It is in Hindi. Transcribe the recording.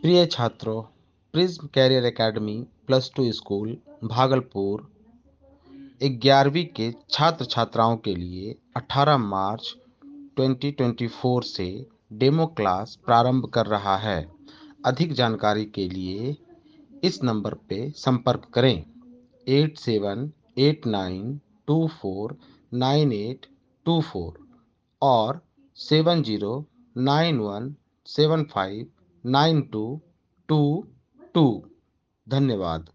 प्रिय छात्रों, Prism Career Academy plus two school Bhagalpur 11वीं के छात्र छात्राओं के लिए 18 मार्च 2024 से डेमो क्लास प्रारंभ कर रहा है। अधिक जानकारी के लिए इस नंबर पे संपर्क करें 8789249824 और 7091759222। धन्यवाद।